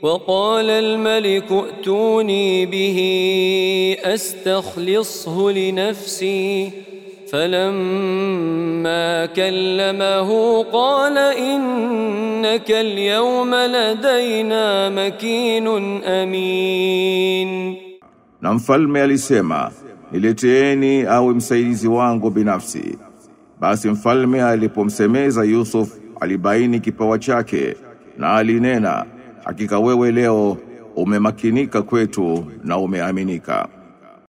وقال الملك ائتوني به أستخلصه لنفسي فلما كلمه قال إنك اليوم لدينا مكين أمين. Na mfalme alisema, nileteeni awe msaidizi wangu binafsi. Basi mfalme alipomsemeza Yusuf alibaini kipawa chake na alinena, hakika wewe leo umemakinika kwetu na umeaminika.